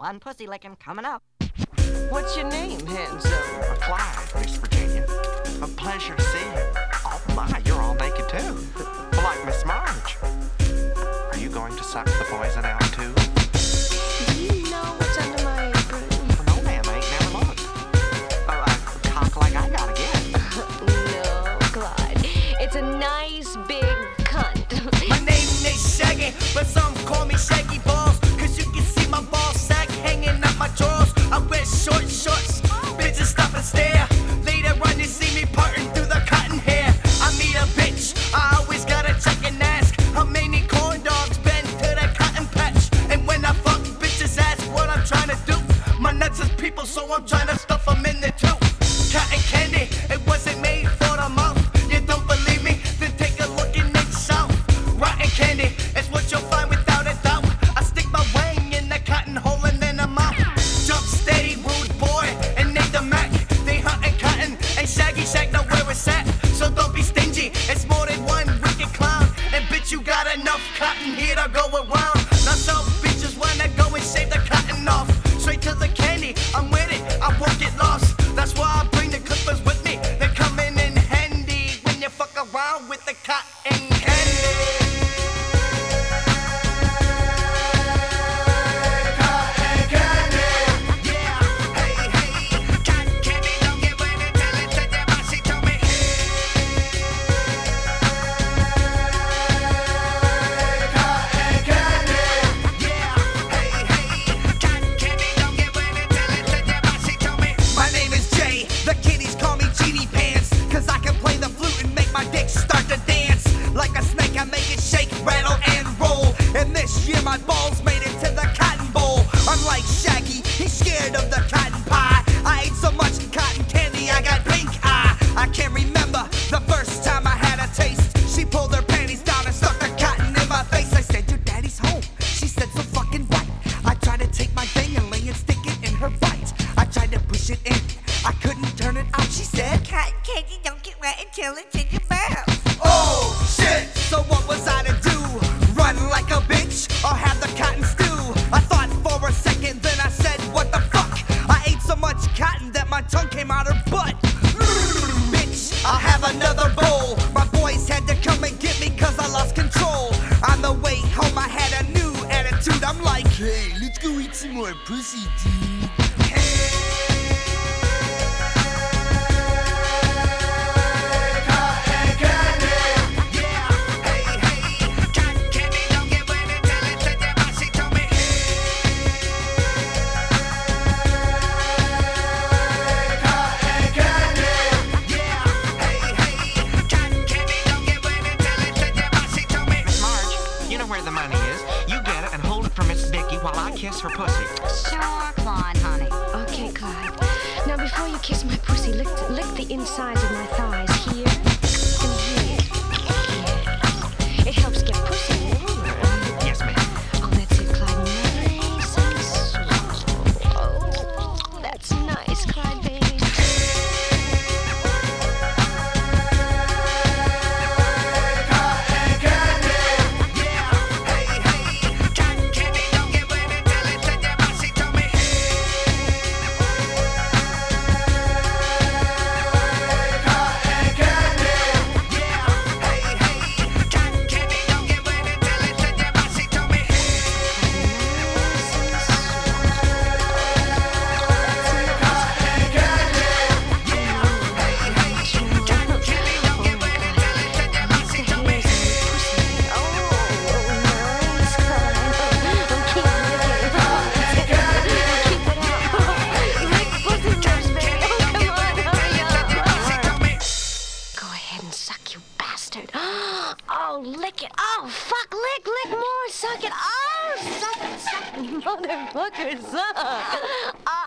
fun pussy licking coming up. What's your name, handsome? Clyde, Miss Virginia. A pleasure to see you. Oh my, you're all naked too. Well, like Miss Marge. Are you going to suck the poison out too? Do you know what's under my apron? No, ma'am, I ain't never looked. Oh, a cock like I got again. No, Clyde. It's a nice big cunt. My name is Shaggy, but some call me Shaggy Balls. Cause you can see my ball sack hanging out my drawers. I wear short shorts, bitches stop and stare. Later on you see me parting through the cotton hair. I meet a bitch, I always gotta check and ask how many corn dogs been to the cotton patch. And when I fuck, bitches ask what I'm trying to do. My nuts is people, so I'm trying to stuff them in there too. Cotton candy, it wasn't made for the mouth. You don't believe me? Then take a look in the south. Rotten candy is what you'll find without a doubt. I stick my wang in the cotton hole and then I'm out. Jump steady, rude boy, and Nathan Mac. They hunting cotton, and Shaggy Shack know where it's at. So don't be stingy, it's more than one wicked clown. And bitch, you got enough cotton here to go around. Now some bitches wanna go and shave the cotton off. Straight to the candy, I'm with it, I won't get lost. That's why I bring the clippers with me. They're coming in handy when you fuck around with the cotton candy. My name is Jay, the kiddies call me Genie Pants. Cause I can play the flute and make my dick start to dance. Like a snake I make it shake, rattle and roll. And this year my balls made it to the cotton bowl. Unlike Shaggy, he's scared of the cotton pie. I ate so much cotton candy I got pink eye. I can't remember the first time I had a taste. She pulled her panties down and stuck the cotton in my face. I said, your daddy's home. She said, so fucking right. I tried to take my thing and lay and stick it in her bite. I tried to push it in, I couldn't turn it out. She said, Cotton candy don't get wet until it's in your mouth. oh shit! So what was I to do? Run like a bitch or have the cotton stew? I thought for a second, then I said, what the fuck? I ate so much cotton that my tongue came out her butt. Bitch, I'll have another bowl. My boys had to come and get me cause I lost control. On the way home I had a new attitude. I'm like, hey, let's go eat some more pussy, dude. Miss Marge, you know where the money is. You get it and hold it for Miss Vicky while I kiss her pussy. Sure, Claude, honey. Okay, Clyde. Now before you kiss my pussy, lick the insides of my thighs here and here. Yeah. It helps get pussy warmer. Yes, ma'am. Oh, that's it, Clyde. Nice and slow. Oh, that's nice, Clyde, baby. Oh, lick it. Oh, fuck, lick more. Suck it. Oh, suck it, motherfucker, suck.